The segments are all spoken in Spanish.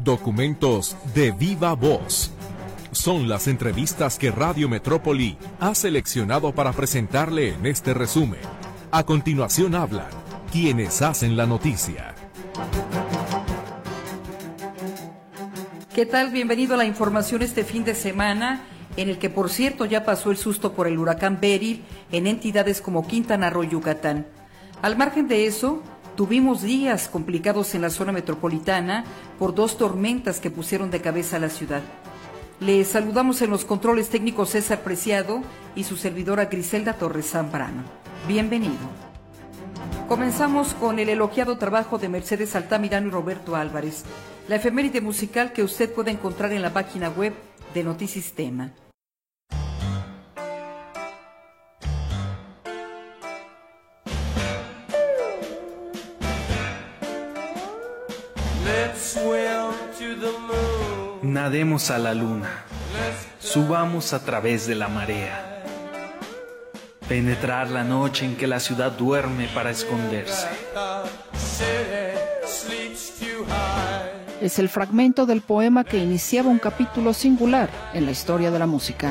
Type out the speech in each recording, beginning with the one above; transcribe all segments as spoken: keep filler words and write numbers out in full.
Documentos de viva voz. Son las entrevistas que Radio Metrópoli ha seleccionado para presentarle en este resumen. A continuación hablan quienes hacen la noticia. ¿Qué tal? Bienvenido a la información este fin de semana, en el que por cierto ya pasó el susto por el huracán Beryl en entidades como Quintana Roo y Yucatán. Al margen de eso, tuvimos días complicados en la zona metropolitana por dos tormentas que pusieron de cabeza a la ciudad. Les saludamos en los controles técnicos César Preciado y su servidora Griselda Torres Zambrano. Bienvenido. Comenzamos con el elogiado trabajo de Mercedes Altamirano y Roberto Álvarez, la efeméride musical que usted puede encontrar en la página web de Notisistema. Nademos a la luna, subamos a través de la marea, penetrar la noche en que la ciudad duerme para esconderse. Es el fragmento del poema que iniciaba un capítulo singular en la historia de la música.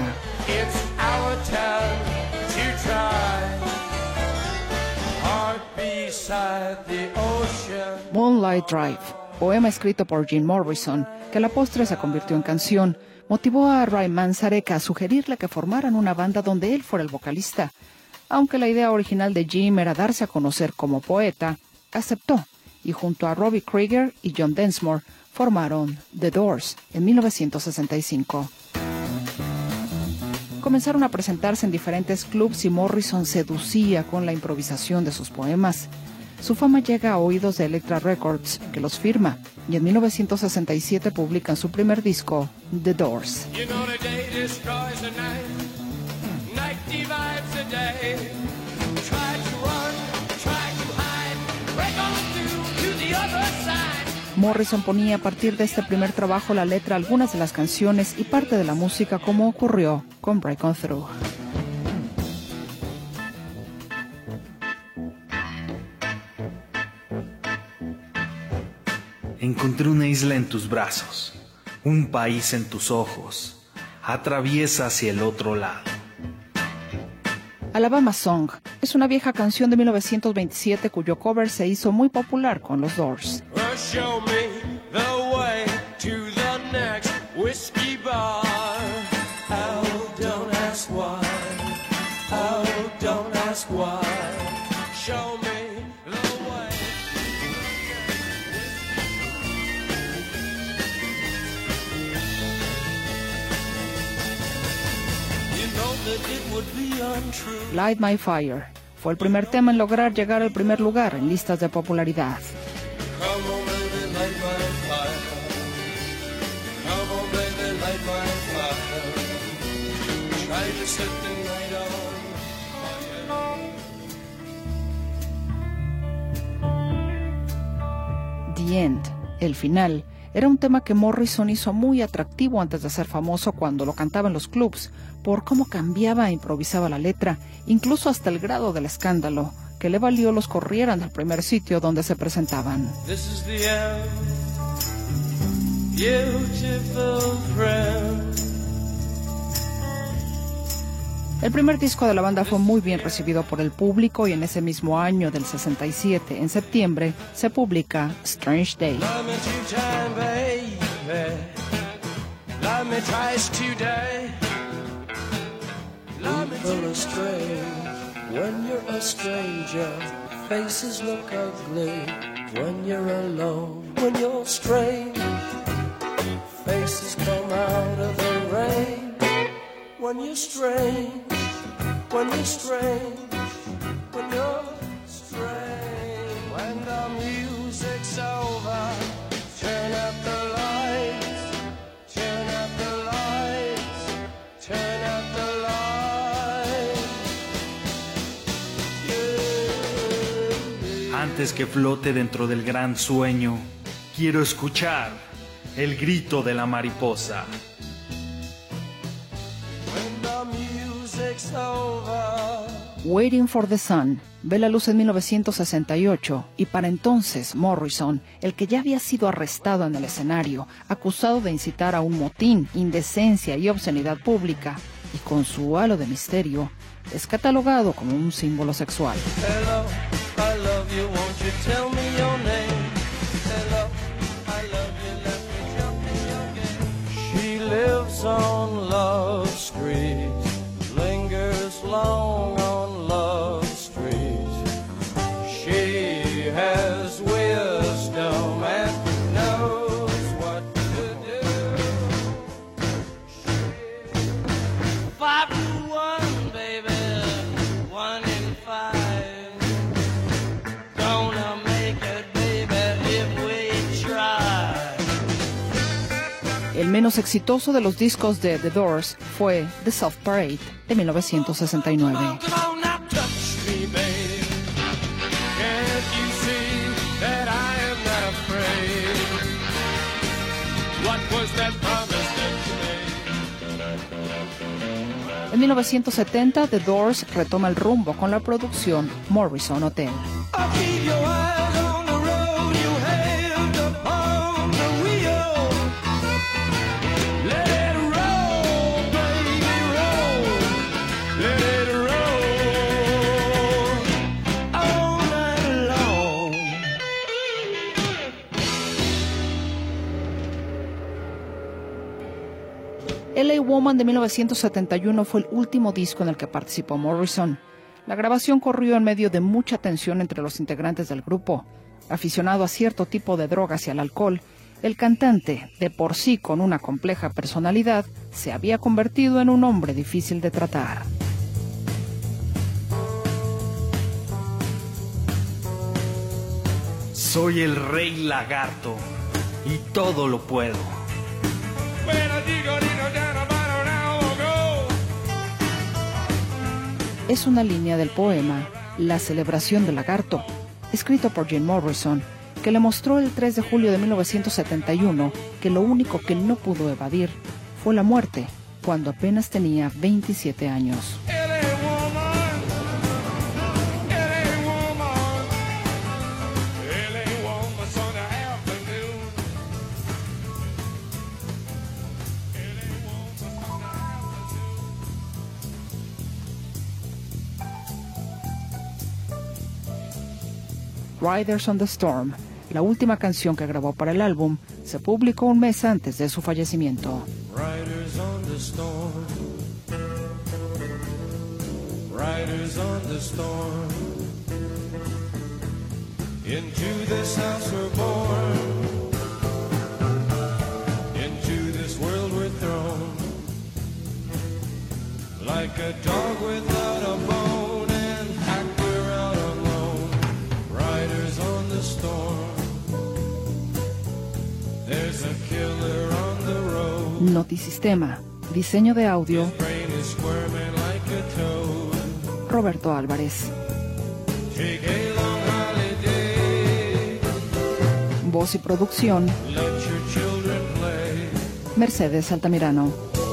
Moonlight Drive, poema escrito por Jim Morrison, que a la postre se convirtió en canción, motivó a Ray Manzarek a sugerirle que formaran una banda donde él fuera el vocalista. Aunque la idea original de Jim era darse a conocer como poeta, aceptó, y junto a Robbie Krieger y John Densmore formaron The Doors en mil novecientos sesenta y cinco. Comenzaron a presentarse en diferentes clubs y Morrison seducía con la improvisación de sus poemas. Su fama llega a oídos de Elektra Records, que los firma, y en mil novecientos sesenta y siete publican su primer disco, The Doors. You know the day destroys the night, night divides the day. Try to run, try to hide, break on through to the other side. Morrison ponía a partir de este primer trabajo la letra a algunas de las canciones y parte de la música, como ocurrió con Break On Through. Encontré una isla en tus brazos, un país en tus ojos. Atraviesa hacia el otro lado. Alabama Song es una vieja canción de mil novecientos veintisiete cuyo cover se hizo muy popular con los Doors. Show me the way to the next whiskey bar. Oh, don't ask why. Oh, don't ask why. Show me the way. You know that it would be untrue. Light My Fire fue el primer tema en lograr llegar al primer lugar en listas de popularidad. Come on, baby, light my fire. Come on, baby, light my fire. Try to set the night on fire. The End, el final, era un tema que Morrison hizo muy atractivo antes de ser famoso cuando lo cantaba en los clubs, por cómo cambiaba e improvisaba la letra, incluso hasta el grado del escándalo, que le valió los corrieran del primer sitio donde se presentaban. This is the end, beautiful friend. El primer disco de la banda fue muy bien recibido por el público y en ese mismo año del sesenta y siete, en septiembre, se publica Strange Day. Love me two time, baby. Love me twice today. Love me too strange. When you're a stranger, faces look ugly. When you're alone, when you're strange, faces come out of the rain. When you're strange, when you're strange, when you're strange. When the music's over, turn up the lights, turn up the lights, turn up the lights. Antes que flote dentro del gran sueño, quiero escuchar el grito de la mariposa. Waiting for the Sun ve la luz en mil novecientos sesenta y ocho y para entonces Morrison, el que ya había sido arrestado en el escenario, acusado de incitar a un motín, indecencia y obscenidad pública, y con su halo de misterio, es catalogado como un símbolo sexual. Hello, I love you, won't you tell me your name? Hello, I love you, let me jump in your game. She lives on Love Street, lingers long on Love Street. She has wisdom and knows what to do. Five to one, baby, one in five. Gonna make it, baby, if we try. El menos exitoso de los discos de The Doors fue The Soft Parade de mil novecientos sesenta y nueve. En mil novecientos setenta, The Doors retoma el rumbo con la producción Morrison Hotel. L A Woman de mil novecientos setenta y uno fue el último disco en el que participó Morrison. La grabación corrió en medio de mucha tensión entre los integrantes del grupo. Aficionado a cierto tipo de drogas y al alcohol, el cantante, de por sí con una compleja personalidad, se había convertido en un hombre difícil de tratar. Soy el rey lagarto y todo lo puedo. Es una línea del poema La celebración del lagarto, escrito por Jim Morrison, que le mostró el tres de julio de mil novecientos setenta y uno que lo único que no pudo evadir fue la muerte, cuando apenas tenía veintisiete años. Riders on the Storm, la última canción que grabó para el álbum, se publicó un mes antes de su fallecimiento. Riders on the storm, riders on the storm, into this house we're born, into this world we're thrown, like a dog without a bone, and hack we're out alone. Riders on the storm, there's a killer on the road. Notisistema, diseño de audio, His brain is squirming like a toad. Roberto Álvarez. Take a long holiday, Voz y producción, let your children play. Mercedes Altamirano.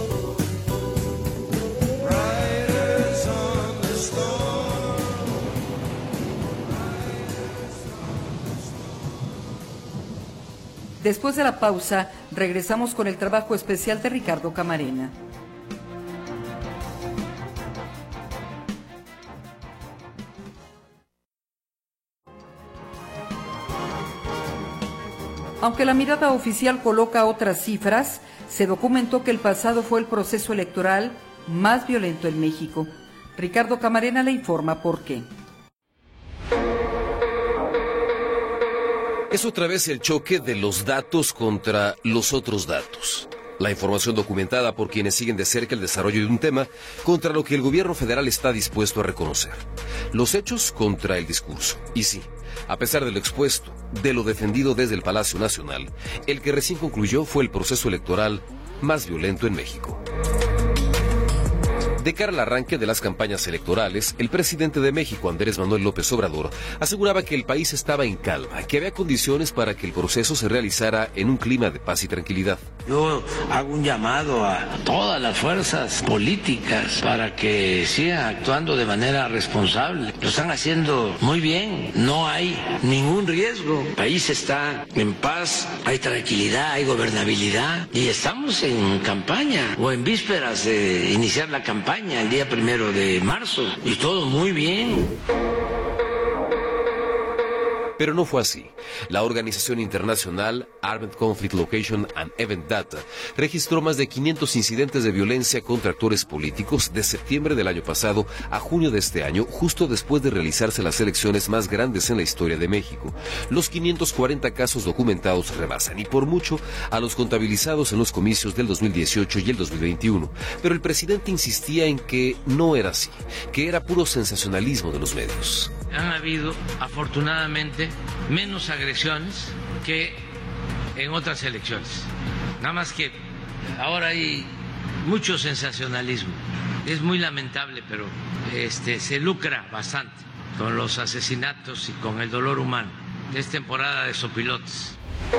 Riders on the storm. Después de la pausa, regresamos con el trabajo especial de Ricardo Camarena. Aunque la mirada oficial coloca otras cifras, se documentó que el pasado fue el proceso electoral más violento en México. Ricardo Camarena le informa por qué. Es otra vez el choque de los datos contra los otros datos. La información documentada por quienes siguen de cerca el desarrollo de un tema contra lo que el gobierno federal está dispuesto a reconocer. Los hechos contra el discurso. Y sí, a pesar de lo expuesto, de lo defendido desde el Palacio Nacional, el que recién concluyó fue el proceso electoral más violento en México. De cara al arranque de las campañas electorales, el presidente de México, Andrés Manuel López Obrador, aseguraba que el país estaba en calma, que había condiciones para que el proceso se realizara en un clima de paz y tranquilidad. Yo hago un llamado a todas las fuerzas políticas para que sigan actuando de manera responsable. Lo están haciendo muy bien, no hay ningún riesgo. El país está en paz, hay tranquilidad, hay gobernabilidad y estamos en campaña o en vísperas de iniciar la campaña el día primero de marzo y todo muy bien. Pero no fue así. La organización internacional Armed Conflict Location and Event Data registró más de quinientos incidentes de violencia contra actores políticos de septiembre del año pasado a junio de este año, justo después de realizarse las elecciones más grandes en la historia de México. Los quinientos cuarenta casos documentados rebasan, y por mucho, a los contabilizados en los comicios del dos mil dieciocho y el dos mil veintiuno. Pero el presidente insistía en que no era así, que era puro sensacionalismo de los medios. Han habido, afortunadamente, menos agresiones que en otras elecciones. Nada más que ahora hay mucho sensacionalismo. Es muy lamentable, pero este, se lucra bastante con los asesinatos y con el dolor humano. Es temporada de sopilotes.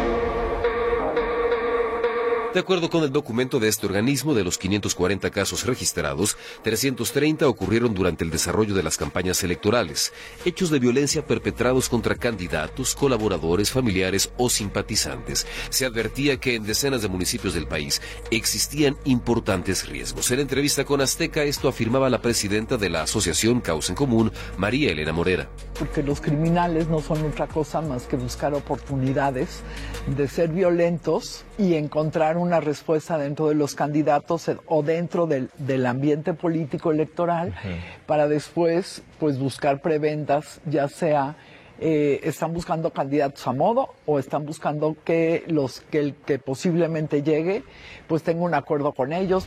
De acuerdo con el documento de este organismo, de los quinientos cuarenta casos registrados, trescientos treinta ocurrieron durante el desarrollo de las campañas electorales, hechos de violencia perpetrados contra candidatos, colaboradores, familiares o simpatizantes. Se advertía que en decenas de municipios del país existían importantes riesgos. En entrevista con Azteca, esto afirmaba la presidenta de la asociación Causa en Común, María Elena Morera. Porque los criminales no son otra cosa más que buscar oportunidades de ser violentos y encontrar una respuesta dentro de los candidatos o dentro del, del ambiente político electoral, uh-huh, para después pues buscar preventas, ya sea eh, están buscando candidatos a modo o están buscando que los que el que posiblemente llegue pues tenga un acuerdo con ellos.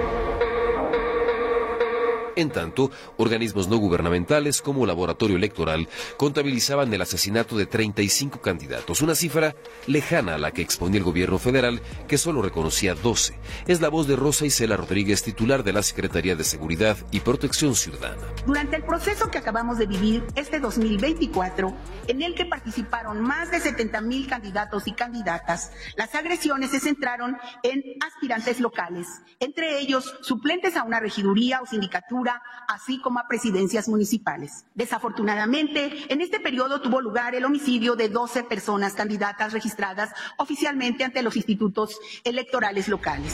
En tanto, organismos no gubernamentales como Laboratorio Electoral contabilizaban el asesinato de treinta y cinco candidatos, una cifra lejana a la que exponía el gobierno federal, que solo reconocía doce. Es la voz de Rosa Isela Rodríguez, titular de la Secretaría de Seguridad y Protección Ciudadana. Durante el proceso que acabamos de vivir este dos mil veinticuatro, en el que participaron más de setenta mil candidatos y candidatas, las agresiones se centraron en aspirantes locales, entre ellos suplentes a una regiduría o sindicatura, así como a presidencias municipales. Desafortunadamente, en este periodo tuvo lugar el homicidio de doce personas candidatas registradas oficialmente ante los institutos electorales locales.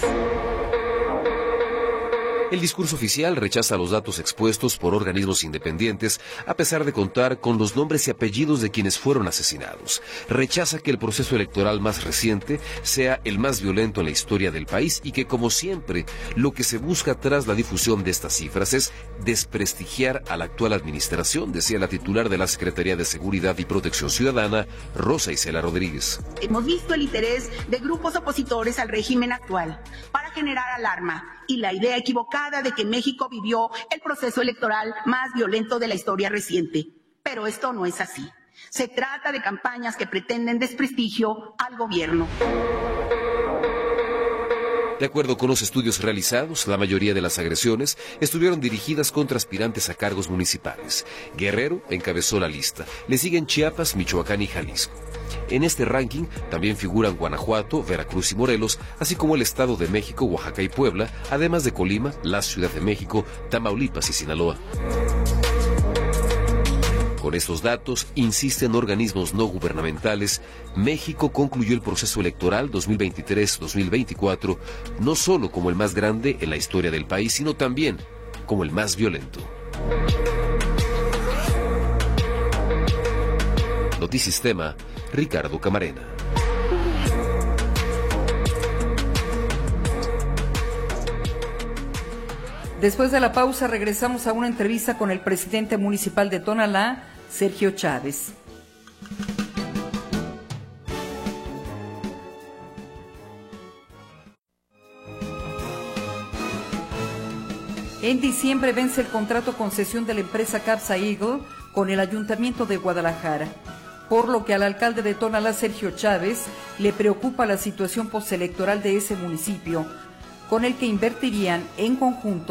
El discurso oficial rechaza los datos expuestos por organismos independientes, a pesar de contar con los nombres y apellidos de quienes fueron asesinados. Rechaza que el proceso electoral más reciente sea el más violento en la historia del país y que, como siempre, lo que se busca tras la difusión de estas cifras es desprestigiar a la actual administración, decía la titular de la Secretaría de Seguridad y Protección Ciudadana, Rosa Isela Rodríguez. Hemos visto el interés de grupos opositores al régimen actual para generar alarma y la idea equivocada de que México vivió el proceso electoral más violento de la historia reciente. Pero esto no es así. Se trata de campañas que pretenden desprestigio al gobierno. De acuerdo con los estudios realizados, la mayoría de las agresiones estuvieron dirigidas contra aspirantes a cargos municipales. Guerrero encabezó la lista. Le siguen Chiapas, Michoacán y Jalisco. En este ranking también figuran Guanajuato, Veracruz y Morelos, así como el Estado de México, Oaxaca y Puebla, además de Colima, la Ciudad de México, Tamaulipas y Sinaloa. Con estos datos, insisten organismos no gubernamentales, México concluyó el proceso electoral dos mil veintitrés dos mil veinticuatro no solo como el más grande en la historia del país, sino también como el más violento. Notisistema, Ricardo Camarena. Después de la pausa regresamos a una entrevista con el presidente municipal de Tonalá, Sergio Chávez. En diciembre vence el contrato concesión de la empresa Capsa Eagle con el Ayuntamiento de Guadalajara, por lo que al alcalde de Tonalá, Sergio Chávez, le preocupa la situación postelectoral de ese municipio, con el que invertirían en conjunto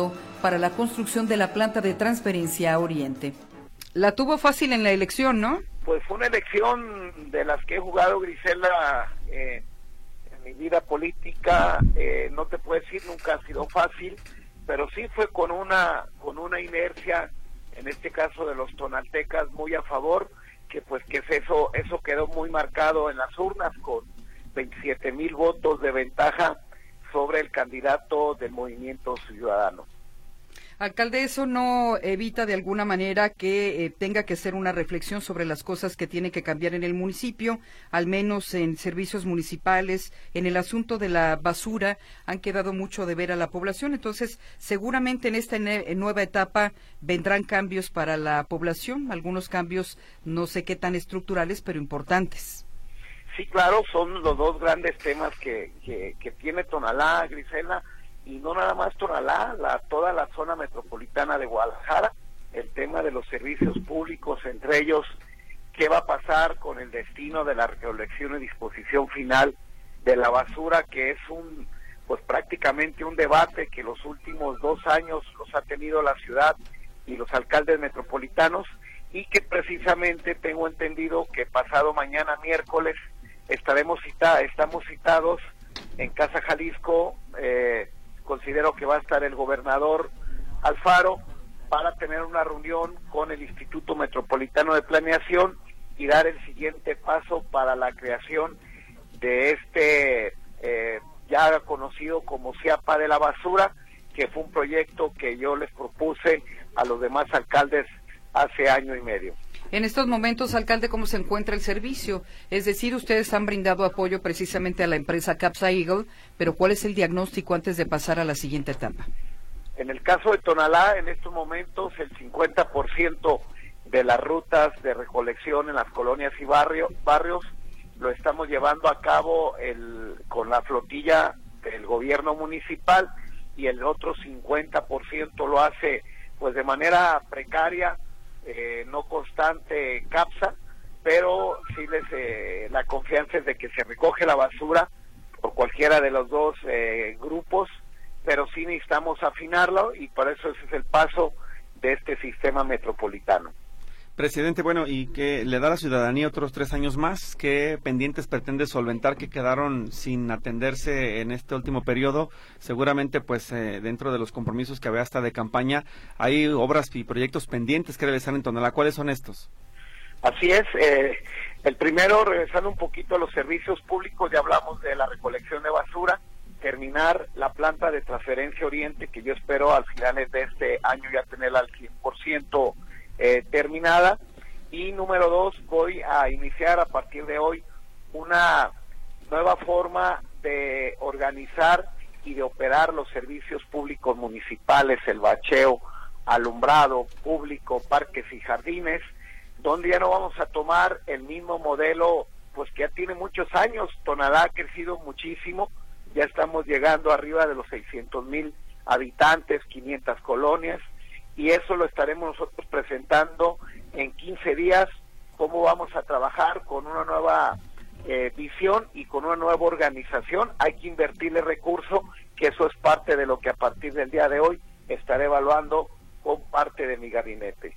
para la construcción de la planta de transferencia a Oriente. La tuvo fácil en la elección, ¿no? Pues fue una elección de las que he jugado, Griselda, eh, en mi vida política. Eh, no te puedo decir, nunca ha sido fácil, pero sí fue con una con una inercia, en este caso de los tonaltecas, muy a favor, que pues que eso eso quedó muy marcado en las urnas con veintisiete mil votos de ventaja sobre el candidato del Movimiento Ciudadano. Alcalde, ¿eso no evita de alguna manera que eh, tenga que ser una reflexión sobre las cosas que tiene que cambiar en el municipio, al menos en servicios municipales, en el asunto de la basura? Han quedado mucho de ver a la población, entonces seguramente en esta ne- nueva etapa vendrán cambios para la población, algunos cambios no sé qué tan estructurales, pero importantes. Sí, claro, son los dos grandes temas que, que, que tiene Tonalá, Griselda, y no nada más Tonalá, la, toda la zona metropolitana de Guadalajara, el tema de los servicios públicos, entre ellos, qué va a pasar con el destino de la recolección y disposición final de la basura, que es un, pues prácticamente un debate que los últimos dos años los ha tenido la ciudad y los alcaldes metropolitanos, y que precisamente tengo entendido que pasado mañana miércoles estaremos cita, estamos citados en Casa Jalisco. eh, Considero que va a estar el gobernador Alfaro para tener una reunión con el Instituto Metropolitano de Planeación y dar el siguiente paso para la creación de este eh, ya conocido como CIAPA de la basura, que fue un proyecto que yo les propuse a los demás alcaldes hace año y medio. En estos momentos, alcalde, ¿cómo se encuentra el servicio? Es decir, ustedes han brindado apoyo precisamente a la empresa Capsa Eagle, pero ¿cuál es el diagnóstico antes de pasar a la siguiente etapa? En el caso de Tonalá, en estos momentos, el cincuenta por ciento de las rutas de recolección en las colonias y barrio, barrios lo estamos llevando a cabo el, con la flotilla del gobierno municipal, y el otro cincuenta por ciento lo hace pues de manera precaria, Eh, no constante, Capsa, pero sí les eh, la confianza es de que se recoge la basura por cualquiera de los dos eh, grupos, pero sí necesitamos afinarlo, y por eso ese es el paso de este sistema metropolitano. Presidente, bueno, ¿y qué le da a la ciudadanía otros tres años más? ¿Qué pendientes pretende solventar que quedaron sin atenderse en este último periodo? Seguramente, pues, eh, dentro de los compromisos que había hasta de campaña, hay obras y proyectos pendientes que realizar en Tonalá. ¿Cuáles son estos? Así es. Eh, el primero, regresando un poquito a los servicios públicos, ya hablamos de la recolección de basura, terminar la planta de transferencia Oriente, que yo espero al finales de este año ya tenerla al cien por ciento Eh, terminada, y número dos, voy a iniciar a partir de hoy una nueva forma de organizar y de operar los servicios públicos municipales, el bacheo, alumbrado público, parques y jardines, donde ya no vamos a tomar el mismo modelo pues que ya tiene muchos años. Tonalá ha crecido muchísimo, ya estamos llegando arriba de los seiscientos mil habitantes, quinientas colonias, y eso lo estaremos nosotros presentando en quince días, cómo vamos a trabajar con una nueva eh, visión y con una nueva organización. Hay que invertirle recursos, que eso es parte de lo que a partir del día de hoy estaré evaluando con parte de mi gabinete.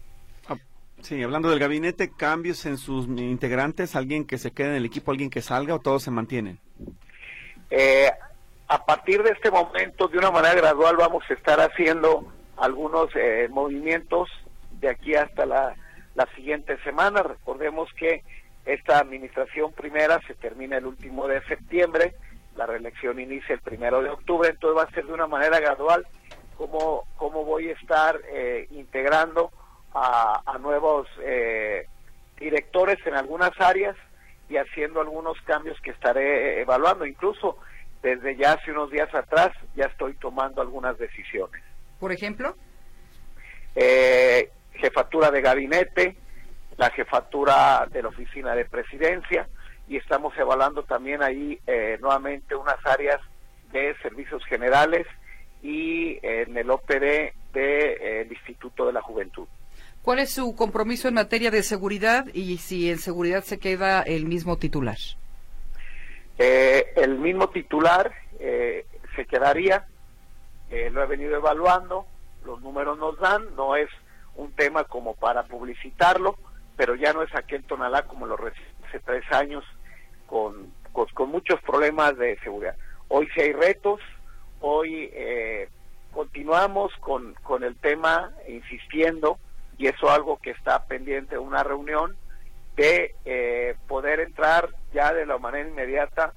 Sí, hablando del gabinete, ¿cambios en sus integrantes? ¿Alguien que se quede en el equipo, alguien que salga, o todos se mantienen? Eh, a partir de este momento, de una manera gradual, vamos a estar haciendo algunos eh, movimientos de aquí hasta la, la siguiente semana. Recordemos que esta administración primera se termina el último de septiembre, la reelección inicia el primero de octubre, entonces va a ser de una manera gradual cómo, cómo voy a estar eh, integrando a, a nuevos eh, directores en algunas áreas y haciendo algunos cambios que estaré evaluando. Incluso desde ya hace unos días atrás ya estoy tomando algunas decisiones. ¿Por ejemplo? Eh, jefatura de gabinete, la jefatura de la oficina de presidencia, y estamos evaluando también ahí eh, nuevamente unas áreas de servicios generales y eh, en el O P D del de, eh, Instituto de la Juventud. ¿Cuál es su compromiso en materia de seguridad y si en seguridad se queda el mismo titular? Eh, el mismo titular eh, se quedaría. Eh, lo he venido evaluando, los números nos dan, no es un tema como para publicitarlo, pero ya no es aquel Tonalá como lo recibí hace tres años con, con, con muchos problemas de seguridad. Hoy sí hay retos, hoy eh, continuamos con, con el tema insistiendo, y eso es algo que está pendiente de una reunión, de eh, poder entrar ya de la manera inmediata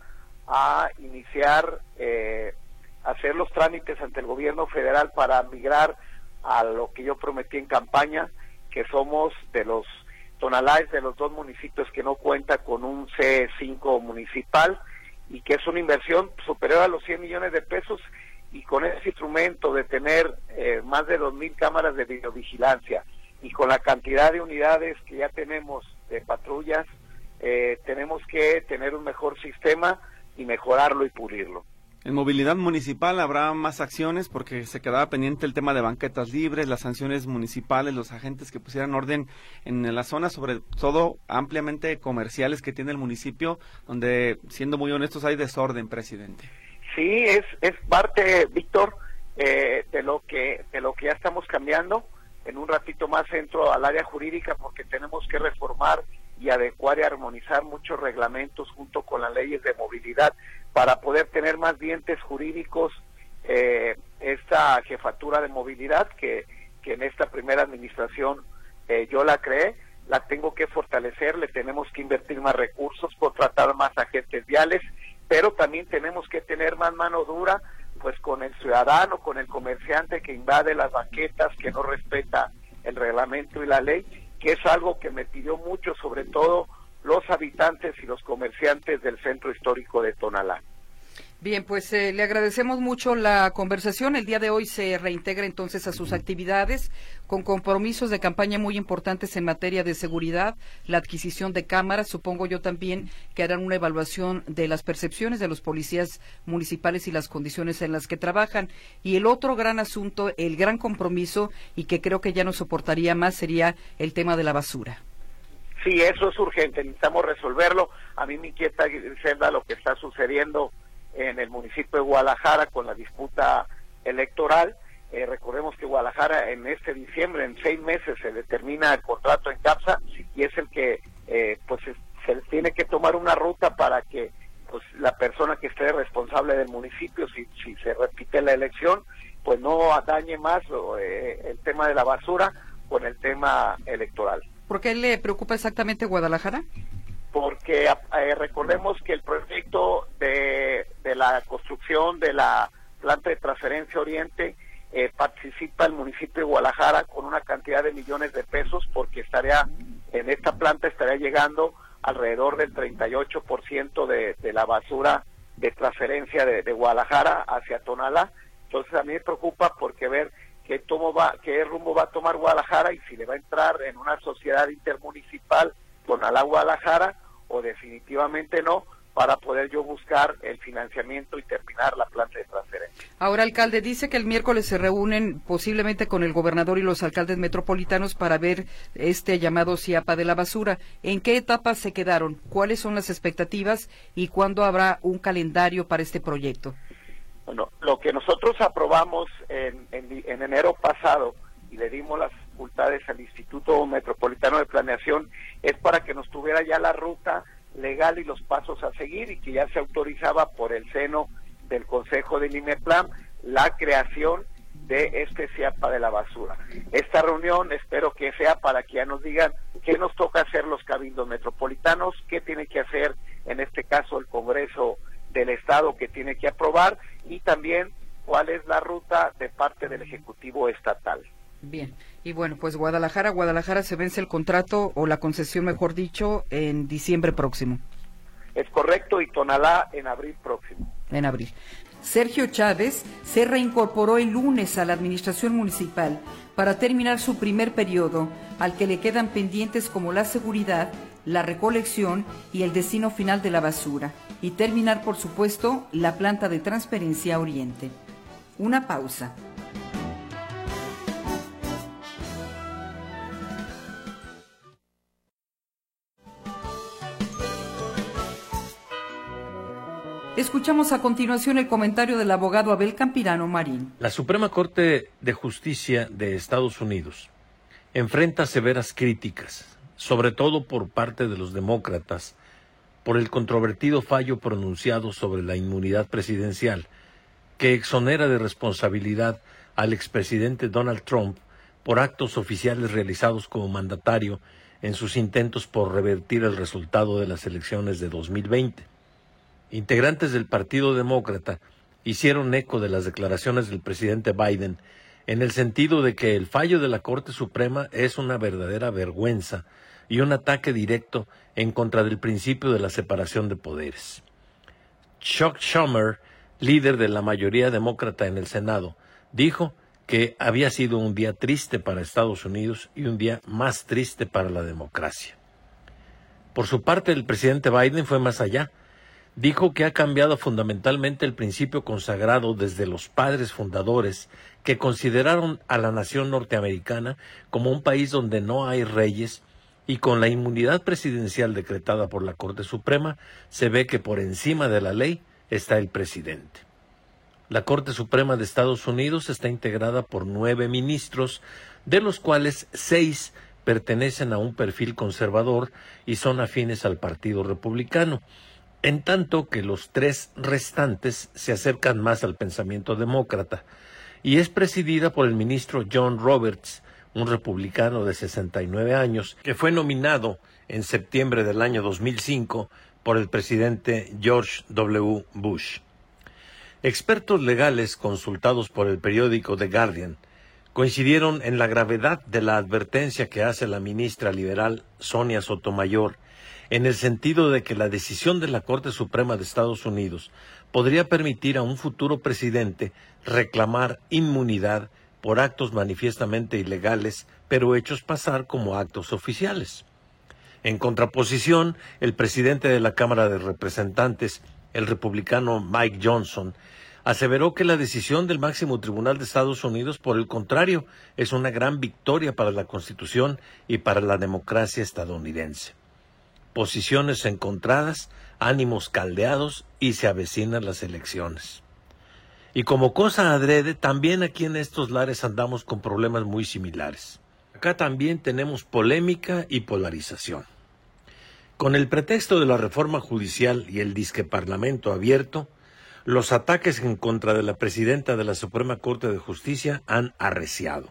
a iniciar, eh, hacer los trámites ante el gobierno federal para migrar a lo que yo prometí en campaña, que somos de los Tonalá es de los dos municipios que no cuenta con un C cinco municipal, y que es una inversión superior a los cien millones de pesos, y con ese instrumento de tener eh, más de dos mil cámaras de videovigilancia, y con la cantidad de unidades que ya tenemos de patrullas, eh, tenemos que tener un mejor sistema y mejorarlo y pulirlo. En movilidad municipal habrá más acciones, porque se quedaba pendiente el tema de banquetas libres, las sanciones municipales, los agentes que pusieran orden en las zonas, sobre todo ampliamente comerciales que tiene el municipio, donde, siendo muy honestos, hay desorden, presidente. Sí, es es parte, Víctor, eh, de lo que de lo que ya estamos cambiando. En un ratito más entro al área jurídica, porque tenemos que reformar y adecuar y armonizar muchos reglamentos junto con las leyes de movilidad para poder tener más dientes jurídicos. Eh, esta jefatura de movilidad que, que en esta primera administración eh, yo la creé, la tengo que fortalecer, le tenemos que invertir más recursos, contratar más agentes viales, pero también tenemos que tener más mano dura pues con el ciudadano, con el comerciante que invade las banquetas, que no respeta el reglamento y la ley, que es algo que me pidió mucho, sobre todo los habitantes y los comerciantes del centro histórico de Tonalá. Bien, pues eh, le agradecemos mucho la conversación. El día de hoy se reintegra entonces a sus actividades con compromisos de campaña muy importantes en materia de seguridad, la adquisición de cámaras. Supongo yo también que harán una evaluación de las percepciones de los policías municipales y las condiciones en las que trabajan. Y el otro gran asunto, el gran compromiso, y que creo que ya no soportaría más, sería el tema de la basura. Sí, eso es urgente, necesitamos resolverlo. A mí me inquieta, Griselda, lo que está sucediendo en el municipio de Guadalajara con la disputa electoral. Eh, recordemos que Guadalajara en este diciembre, en seis meses, se determina el contrato en CAPSA, y es el que eh, pues se tiene que tomar una ruta para que pues la persona que esté responsable del municipio, si, si se repite la elección, pues no dañe más eh, el tema de la basura con el tema electoral. ¿Por qué le preocupa exactamente Guadalajara? Porque eh, recordemos que el proyecto de, de la construcción de la planta de transferencia Oriente eh, participa el municipio de Guadalajara con una cantidad de millones de pesos, porque estaría en esta planta estaría llegando alrededor del treinta y ocho por ciento de, de la basura de transferencia de, de Guadalajara hacia Tonalá. Entonces a mí me preocupa porque ver qué, tomo va, qué rumbo va a tomar Guadalajara, y si le va a entrar en una sociedad intermunicipal Tonalá Guadalajara, o definitivamente no, para poder yo buscar el financiamiento y terminar la planta de transferencia. Ahora, alcalde, dice que el miércoles se reúnen posiblemente con el gobernador y los alcaldes metropolitanos para ver este llamado CIAPA de la basura. ¿En qué etapa se quedaron? ¿Cuáles son las expectativas y cuándo habrá un calendario para este proyecto? Bueno, lo que nosotros aprobamos en, en, en enero pasado y le dimos las facultades al Instituto Metropolitano de Planeación es para que nos tuviera ya la ruta legal y los pasos a seguir, y que ya se autorizaba por el seno del Consejo del INEPLAM la creación de este CIAPA de la basura. Esta reunión espero que sea para que ya nos digan qué nos toca hacer los cabildos metropolitanos, qué tiene que hacer en este caso el Congreso del Estado, que tiene que aprobar, y también cuál es la ruta de parte del Ejecutivo Estatal. Bien, y bueno, pues Guadalajara, Guadalajara se vence el contrato, o la concesión mejor dicho, en diciembre próximo. Es correcto, y Tonalá en abril próximo. En abril. Sergio Chávez se reincorporó el lunes a la administración municipal para terminar su primer periodo, al que le quedan pendientes como la seguridad, la recolección y el destino final de la basura, y terminar, por supuesto, la planta de transferencia Oriente. Una pausa. Escuchamos a continuación el comentario del abogado Abel Campirano Marín. La Suprema Corte de Justicia de Estados Unidos enfrenta severas críticas, sobre todo por parte de los demócratas, por el controvertido fallo pronunciado sobre la inmunidad presidencial, que exonera de responsabilidad al expresidente Donald Trump por actos oficiales realizados como mandatario en sus intentos por revertir el resultado de las elecciones de dos mil veinte. Integrantes del Partido Demócrata hicieron eco de las declaraciones del presidente Biden en el sentido de que el fallo de la Corte Suprema es una verdadera vergüenza y un ataque directo en contra del principio de la separación de poderes. Chuck Schumer, líder de la mayoría demócrata en el Senado, dijo que había sido un día triste para Estados Unidos y un día más triste para la democracia. Por su parte, el presidente Biden fue más allá. Dijo que ha cambiado fundamentalmente el principio consagrado desde los padres fundadores que consideraron a la nación norteamericana como un país donde no hay reyes, y con la inmunidad presidencial decretada por la Corte Suprema se ve que por encima de la ley está el presidente. La Corte Suprema de Estados Unidos está integrada por nueve ministros, de los cuales seis pertenecen a un perfil conservador y son afines al Partido Republicano, en tanto que los tres restantes se acercan más al pensamiento demócrata, y es presidida por el ministro John Roberts, un republicano de sesenta y nueve años, que fue nominado en septiembre del año dos mil cinco por el presidente George W. Bush. Expertos legales consultados por el periódico The Guardian coincidieron en la gravedad de la advertencia que hace la ministra liberal Sonia Sotomayor, en el sentido de que la decisión de la Corte Suprema de Estados Unidos podría permitir a un futuro presidente reclamar inmunidad por actos manifiestamente ilegales, pero hechos pasar como actos oficiales. En contraposición, el presidente de la Cámara de Representantes, el republicano Mike Johnson, aseveró que la decisión del máximo tribunal de Estados Unidos, por el contrario, es una gran victoria para la Constitución y para la democracia estadounidense. Posiciones encontradas, ánimos caldeados y se avecinan las elecciones. Y como cosa adrede, también aquí en estos lares andamos con problemas muy similares. Acá también tenemos polémica y polarización. Con el pretexto de la reforma judicial y el disque parlamento abierto, los ataques en contra de la presidenta de la Suprema Corte de Justicia han arreciado.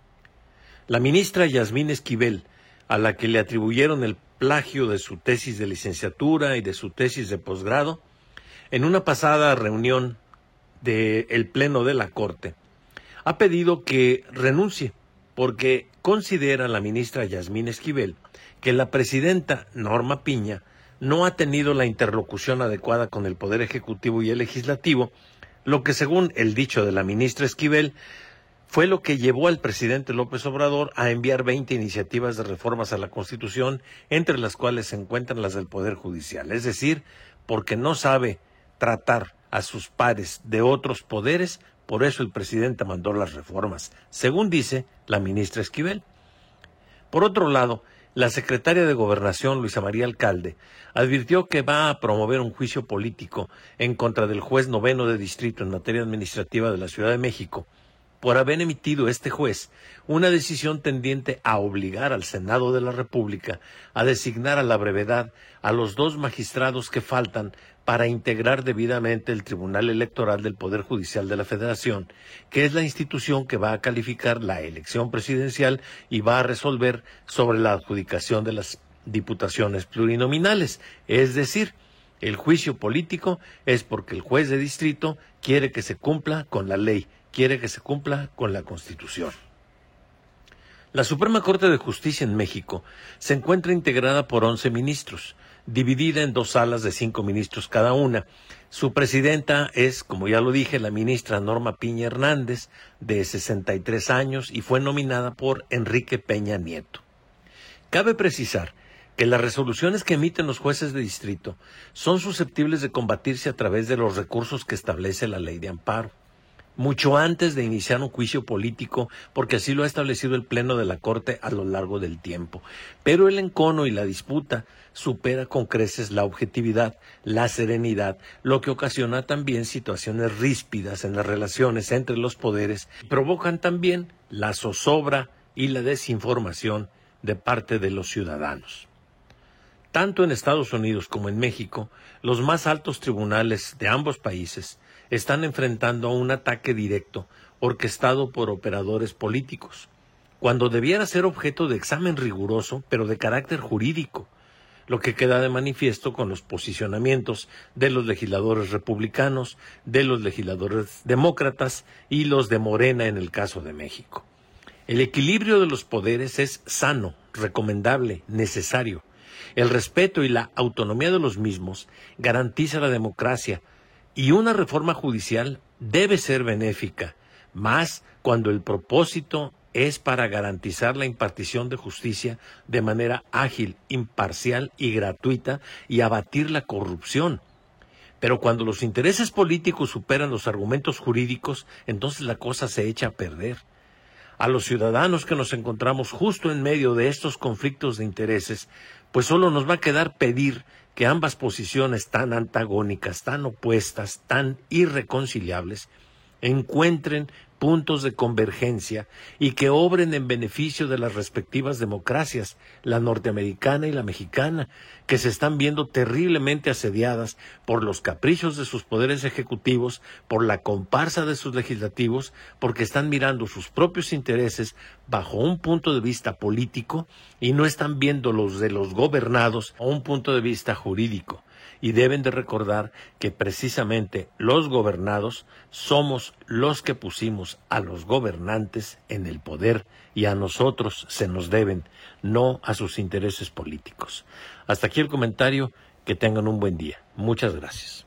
La ministra Yasmín Esquivel, a la que le atribuyeron el plagio de su tesis de licenciatura y de su tesis de posgrado, en una pasada reunión del Pleno de la Corte, ha pedido que renuncie porque considera la ministra Yasmín Esquivel que la presidenta Norma Piña no ha tenido la interlocución adecuada con el Poder Ejecutivo y el Legislativo, lo que según el dicho de la ministra Esquivel fue lo que llevó al presidente López Obrador a enviar veinte iniciativas de reformas a la Constitución, entre las cuales se encuentran las del Poder Judicial, es decir, porque no sabe tratar a sus pares de otros poderes, por eso el presidente mandó las reformas, según dice la ministra Esquivel. Por otro lado, la secretaria de Gobernación, Luisa María Alcalde, advirtió que va a promover un juicio político en contra del juez noveno de distrito en materia administrativa de la Ciudad de México, por haber emitido este juez una decisión tendiente a obligar al Senado de la República a designar a la brevedad a los dos magistrados que faltan para integrar debidamente el Tribunal Electoral del Poder Judicial de la Federación, que es la institución que va a calificar la elección presidencial y va a resolver sobre la adjudicación de las diputaciones plurinominales. Es decir, el juicio político es porque el juez de distrito quiere que se cumpla con la ley, quiere que se cumpla con la Constitución. La Suprema Corte de Justicia en México se encuentra integrada por once ministros, dividida en dos salas de cinco ministros cada una. Su presidenta es, como ya lo dije, la ministra Norma Piña Hernández, de sesenta y tres años, y fue nominada por Enrique Peña Nieto. Cabe precisar que las resoluciones que emiten los jueces de distrito son susceptibles de combatirse a través de los recursos que establece la ley de amparo. mucho antes de iniciar un juicio político, porque así lo ha establecido el Pleno de la Corte a lo largo del tiempo. Pero el encono y la disputa supera con creces la objetividad, la serenidad, lo que ocasiona también situaciones ríspidas en las relaciones entre los poderes, provocan también la zozobra y la desinformación de parte de los ciudadanos. Tanto en Estados Unidos como en México, los más altos tribunales de ambos países están enfrentando a un ataque directo orquestado por operadores políticos, cuando debiera ser objeto de examen riguroso, pero de carácter jurídico, lo que queda de manifiesto con los posicionamientos de los legisladores republicanos, de los legisladores demócratas y los de Morena en el caso de México. El equilibrio de los poderes es sano, recomendable, necesario. El respeto y la autonomía de los mismos garantiza la democracia y una reforma judicial debe ser benéfica, más cuando el propósito es para garantizar la impartición de justicia de manera ágil, imparcial y gratuita y abatir la corrupción. Pero cuando los intereses políticos superan los argumentos jurídicos, entonces la cosa se echa a perder. A los ciudadanos que nos encontramos justo en medio de estos conflictos de intereses, pues solo nos va a quedar pedir que ambas posiciones tan antagónicas, tan opuestas, tan irreconciliables, encuentren puntos de convergencia y que obren en beneficio de las respectivas democracias, la norteamericana y la mexicana, que se están viendo terriblemente asediadas por los caprichos de sus poderes ejecutivos, por la comparsa de sus legislativos, porque están mirando sus propios intereses bajo un punto de vista político y no están viendo los de los gobernados a un punto de vista jurídico. Y deben de recordar que precisamente los gobernados somos los que pusimos a los gobernantes en el poder y a nosotros se nos deben, no a sus intereses políticos. Hasta aquí el comentario, que tengan un buen día. Muchas gracias.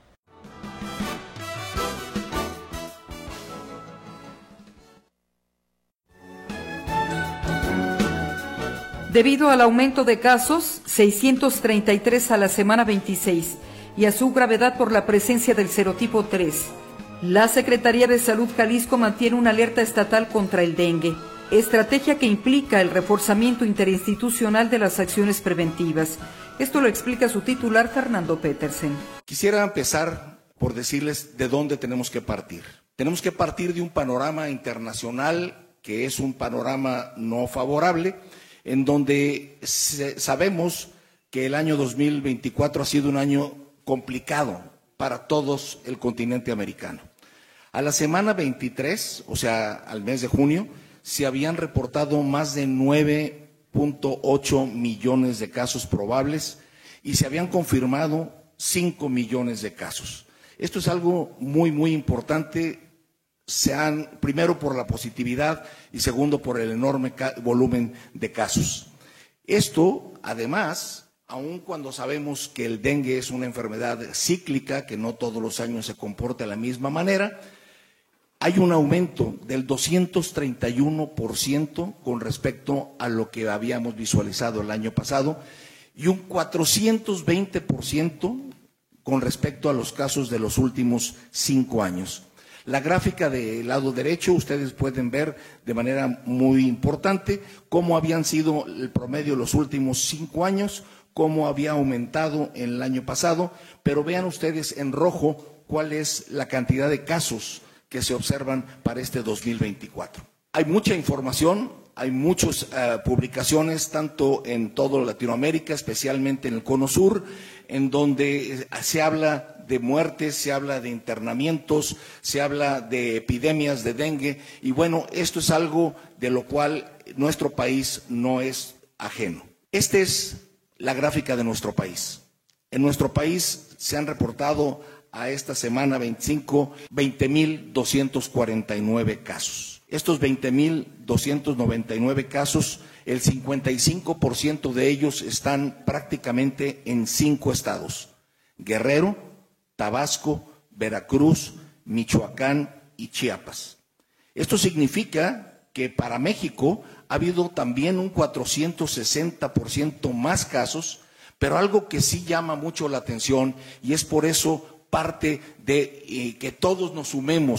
Debido al aumento de casos, seiscientos treinta y tres a la semana veintiséis, y a su gravedad por la presencia del serotipo tres, la Secretaría de Salud Jalisco mantiene una alerta estatal contra el dengue, estrategia que implica el reforzamiento interinstitucional de las acciones preventivas. Esto lo explica su titular, Fernando Petersen. Quisiera empezar por decirles de dónde tenemos que partir. Tenemos que partir de un panorama internacional que es un panorama no favorable, en donde sabemos que el año dos mil veinticuatro ha sido un año complicado para todos el continente americano. A la semana veintitrés, o sea, al mes de junio, se habían reportado más de nueve punto ocho millones de casos probables y se habían confirmado cinco millones de casos. Esto es algo muy, muy importante, sean, primero por la positividad y segundo por el enorme volumen de casos. Esto, además, aun cuando sabemos que el dengue es una enfermedad cíclica, que no todos los años se comporta de la misma manera, hay un aumento del doscientos treinta y uno por ciento con respecto a lo que habíamos visualizado el año pasado y un cuatrocientos veinte por ciento con respecto a los casos de los últimos cinco años. La gráfica del lado derecho, ustedes pueden ver de manera muy importante cómo habían sido el promedio los últimos cinco años, cómo había aumentado en el año pasado, pero vean ustedes en rojo cuál es la cantidad de casos que se observan para este dos mil veinticuatro. Hay mucha información, hay muchas uh, publicaciones, tanto en toda Latinoamérica, especialmente en el Cono Sur, en donde se habla de muertes, se habla de internamientos, se habla de epidemias de dengue, y bueno, esto es algo de lo cual nuestro país no es ajeno. Esta es la gráfica de nuestro país. En nuestro país se han reportado a esta semana veinticinco, veinte mil doscientos cuarenta y nueve casos. Estos veinte mil doscientos noventa y nueve casos, el cincuenta y cinco por ciento de ellos están prácticamente en cinco estados: Guerrero, Tabasco, Veracruz, Michoacán y Chiapas. Esto significa que para México ha habido también un cuatrocientos sesenta por ciento más casos, pero algo que sí llama mucho la atención, y es por eso parte de eh, que todos nos sumemos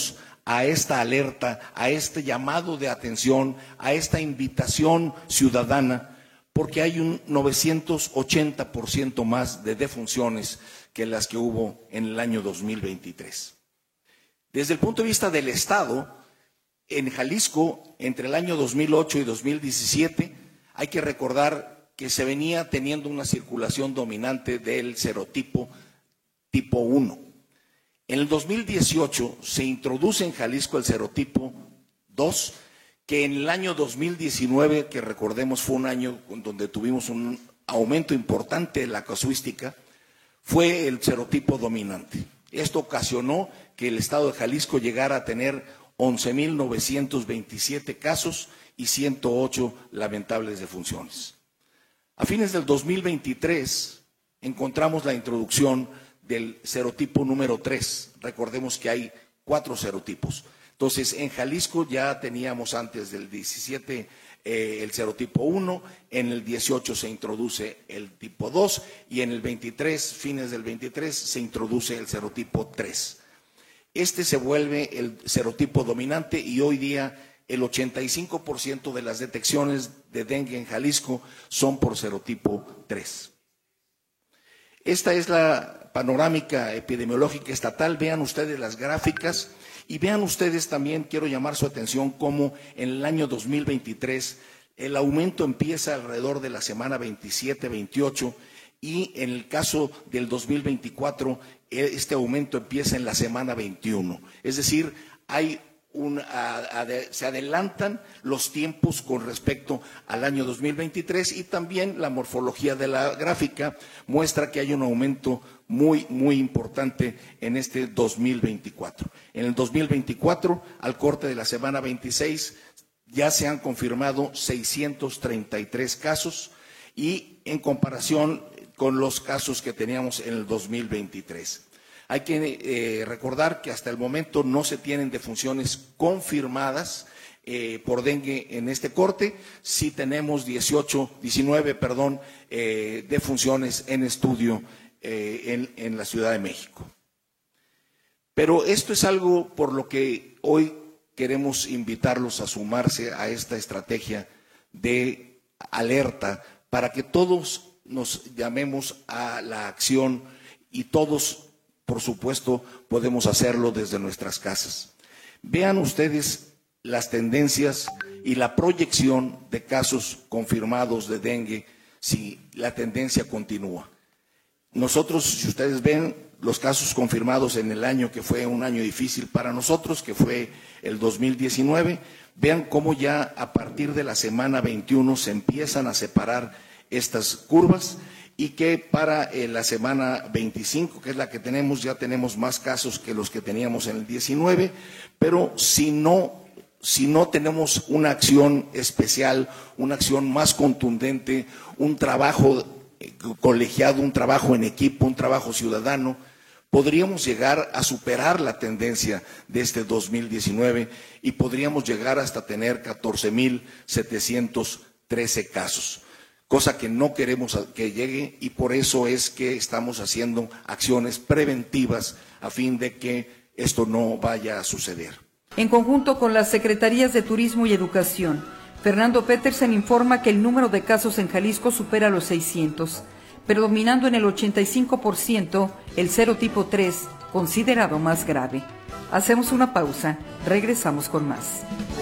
a esta alerta, a este llamado de atención, a esta invitación ciudadana, porque hay un novecientos ochenta por ciento más de defunciones que las que hubo en el año dos mil veintitrés. Desde el punto de vista del Estado, en Jalisco, entre el año dos mil ocho y dos mil diecisiete, hay que recordar que se venía teniendo una circulación dominante del serotipo tipo uno. En el dos mil dieciocho se introduce en Jalisco el serotipo dos, que en el año dos mil diecinueve, que recordemos fue un año donde tuvimos un aumento importante de la casuística, fue el serotipo dominante. Esto ocasionó que el estado de Jalisco llegara a tener once mil novecientos veintisiete casos y ciento ocho lamentables defunciones. A fines del dos mil veintitrés encontramos la introducción del serotipo número tres. Recordemos que hay cuatro serotipos. Entonces, en Jalisco ya teníamos antes del diecisiete eh, el serotipo uno, en el dieciocho se introduce el tipo dos y en el veintitrés, fines del veintitrés, se introduce el serotipo tres. Este se vuelve el serotipo dominante y hoy día el ochenta y cinco por ciento de las detecciones de dengue en Jalisco son por serotipo tres. Esta es la panorámica epidemiológica estatal. Vean ustedes las gráficas y vean ustedes también, quiero llamar su atención, cómo en el año dos mil veintitrés el aumento empieza alrededor de la semana veintisiete, veintiocho y en el caso del dos mil veinticuatro este aumento empieza en la semana veintiuno. Es decir, hay Un, a, a de, se adelantan los tiempos con respecto al año dos mil veintitrés y también la morfología de la gráfica muestra que hay un aumento muy, muy importante en este dos mil veinticuatro. En el dos mil veinticuatro, al corte de la semana veintiséis, ya se han confirmado seiscientos treinta y tres casos y en comparación con los casos que teníamos en el dos mil veintitrés. Hay que eh, recordar que hasta el momento no se tienen defunciones confirmadas eh, por dengue en este corte. Sí tenemos dieciocho, diecinueve, perdón, eh, defunciones en estudio eh, en, en la Ciudad de México. Pero esto es algo por lo que hoy queremos invitarlos a sumarse a esta estrategia de alerta para que todos nos llamemos a la acción y todos, por supuesto, podemos hacerlo desde nuestras casas. Vean ustedes las tendencias y la proyección de casos confirmados de dengue si la tendencia continúa. Nosotros, si ustedes ven los casos confirmados en el año que fue un año difícil para nosotros, que fue el dos mil diecinueve, vean cómo ya a partir de la semana veintiuno se empiezan a separar estas curvas y que para eh, la semana veinticinco, que es la que tenemos, ya tenemos más casos que los que teníamos en el diecinueve, pero si no, si no tenemos una acción especial, una acción más contundente, un trabajo eh, colegiado, un trabajo en equipo, un trabajo ciudadano, podríamos llegar a superar la tendencia de este dos mil diecinueve y podríamos llegar hasta tener catorce mil setecientos trece casos. Cosa que no queremos que llegue y por eso es que estamos haciendo acciones preventivas a fin de que esto no vaya a suceder. En conjunto con las Secretarías de Turismo y Educación, Fernando Petersen informa que el número de casos en Jalisco supera los seiscientos, predominando en el ochenta y cinco por ciento el serotipo tres, considerado más grave. Hacemos una pausa, regresamos con más.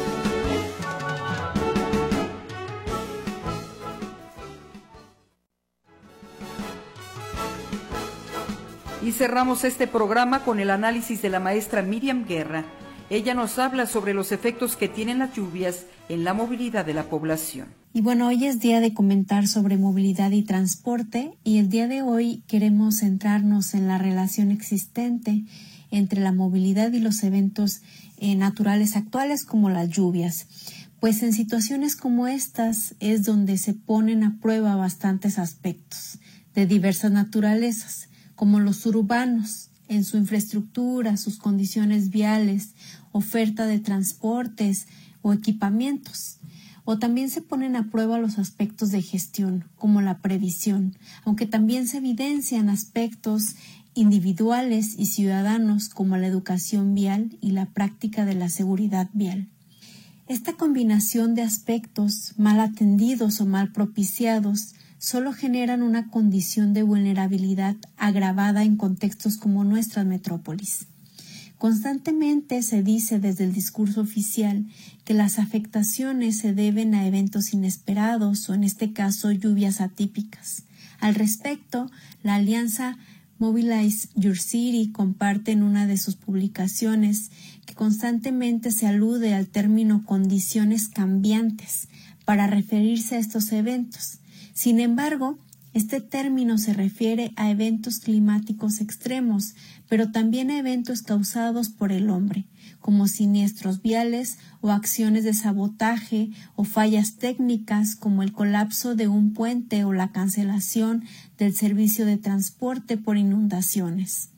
Y cerramos este programa con el análisis de la maestra Miriam Guerra. Ella nos habla sobre los efectos que tienen las lluvias en la movilidad de la población. Y bueno, hoy es día de comentar sobre movilidad y transporte y el día de hoy queremos centrarnos en la relación existente entre la movilidad y los eventos eh, naturales actuales como las lluvias. Pues en situaciones como estas es donde se ponen a prueba bastantes aspectos de diversas naturalezas, como los urbanos, en su infraestructura, sus condiciones viales, oferta de transportes o equipamientos. O también se ponen a prueba los aspectos de gestión, como la previsión, aunque también se evidencian aspectos individuales y ciudadanos como la educación vial y la práctica de la seguridad vial. Esta combinación de aspectos mal atendidos o mal propiciados solo generan una condición de vulnerabilidad agravada en contextos como nuestras metrópolis. Constantemente se dice desde el discurso oficial que las afectaciones se deben a eventos inesperados o en este caso lluvias atípicas. Al respecto, la alianza Mobilize Your City comparte en una de sus publicaciones que constantemente se alude al término condiciones cambiantes para referirse a estos eventos. Sin embargo, este término se refiere a eventos climáticos extremos, pero también a eventos causados por el hombre, como siniestros viales o acciones de sabotaje o fallas técnicas como el colapso de un puente o la cancelación del servicio de transporte por inundaciones.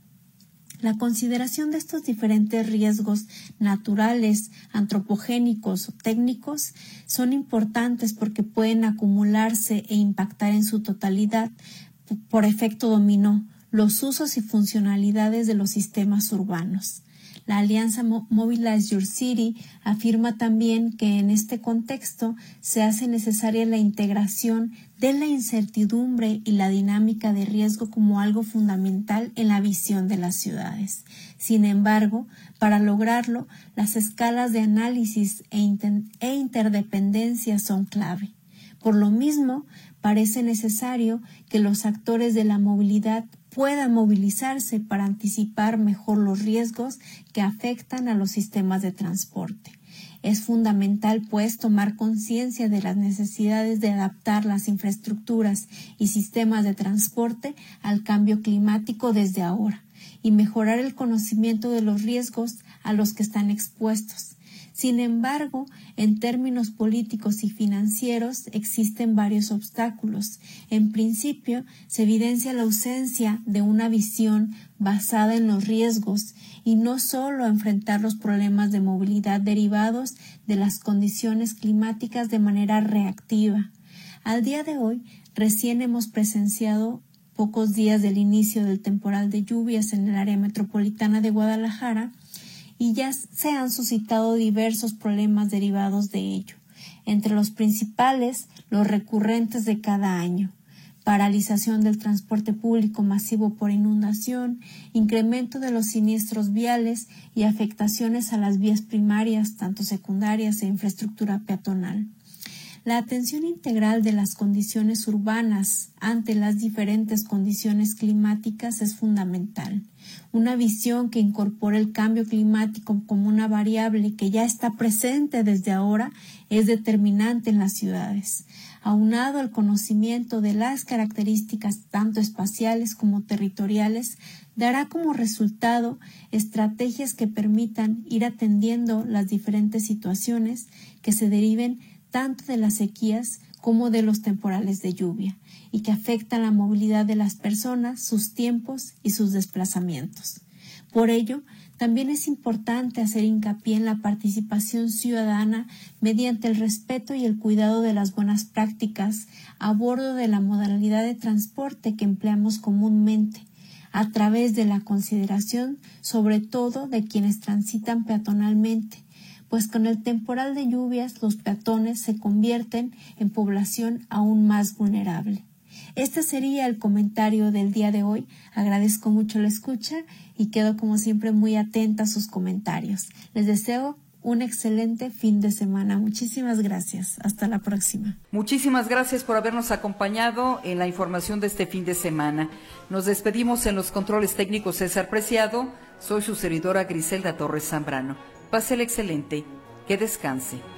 La consideración de estos diferentes riesgos naturales, antropogénicos o técnicos son importantes porque pueden acumularse e impactar en su totalidad por efecto dominó los usos y funcionalidades de los sistemas urbanos. La alianza Mobilize Your City afirma también que en este contexto se hace necesaria la integración de la incertidumbre y la dinámica de riesgo como algo fundamental en la visión de las ciudades. Sin embargo, para lograrlo, las escalas de análisis e, inter- e interdependencia son clave. Por lo mismo, parece necesario que los actores de la movilidad puedan movilizarse para anticipar mejor los riesgos que afectan a los sistemas de transporte. Es fundamental, pues, tomar conciencia de las necesidades de adaptar las infraestructuras y sistemas de transporte al cambio climático desde ahora y mejorar el conocimiento de los riesgos a los que están expuestos. Sin embargo, en términos políticos y financieros existen varios obstáculos. En principio, se evidencia la ausencia de una visión basada en los riesgos y no solo a enfrentar los problemas de movilidad derivados de las condiciones climáticas de manera reactiva. Al día de hoy, recién hemos presenciado pocos días del inicio del temporal de lluvias en el área metropolitana de Guadalajara, y ya se han suscitado diversos problemas derivados de ello. Entre los principales, los recurrentes de cada año: paralización del transporte público masivo por inundación, incremento de los siniestros viales y afectaciones a las vías primarias, tanto secundarias e infraestructura peatonal. La atención integral de las condiciones urbanas ante las diferentes condiciones climáticas es fundamental. Una visión que incorpore el cambio climático como una variable que ya está presente desde ahora es determinante en las ciudades. Aunado al conocimiento de las características tanto espaciales como territoriales, dará como resultado estrategias que permitan ir atendiendo las diferentes situaciones que se deriven tanto de las sequías como de los temporales de lluvia y que afectan la movilidad de las personas, sus tiempos y sus desplazamientos. Por ello, también es importante hacer hincapié en la participación ciudadana mediante el respeto y el cuidado de las buenas prácticas a bordo de la modalidad de transporte que empleamos comúnmente, a través de la consideración sobre todo de quienes transitan peatonalmente, pues con el temporal de lluvias los peatones se convierten en población aún más vulnerable. Este sería el comentario del día de hoy. Agradezco mucho la escucha y quedo como siempre muy atenta a sus comentarios. Les deseo un excelente fin de semana. Muchísimas gracias. Hasta la próxima. Muchísimas gracias por habernos acompañado en la información de este fin de semana. Nos despedimos en los controles técnicos César Preciado. Soy su servidora Griselda Torres Zambrano. Pásele excelente. Que descanse.